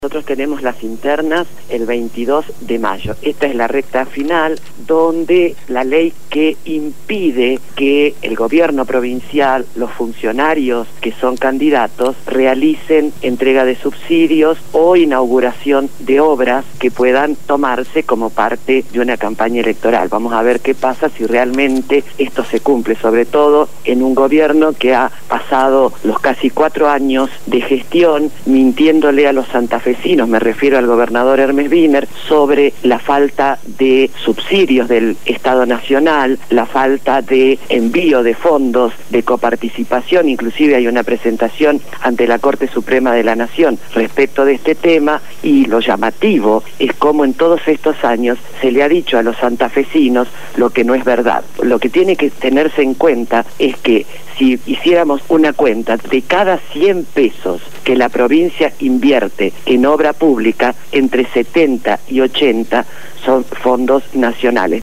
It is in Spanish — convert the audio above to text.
Nosotros tenemos las internas el 22 de mayo. Esta es la recta final donde la ley que impide que el gobierno provincial, los funcionarios que son candidatos, realicen entrega de subsidios o inauguración de obras que puedan tomarse como parte de una campaña electoral. Vamos a ver qué pasa si realmente esto se cumple, sobre todo en un gobierno que ha pasado los casi 4 años de gestión mintiéndole a los santafesinos, me refiero al gobernador Hermes Wiener, sobre la falta de subsidios del Estado Nacional, la falta de envío de fondos de coparticipación. Inclusive hay una presentación ante la Corte Suprema de la Nación respecto de este tema, y lo llamativo es cómo en todos estos años se le ha dicho a los santafesinos lo que no es verdad. Lo que tiene que tenerse en cuenta es que si hiciéramos una cuenta de cada 100 pesos que la provincia invierte en obra pública, entre 70 y 80 son fondos nacionales.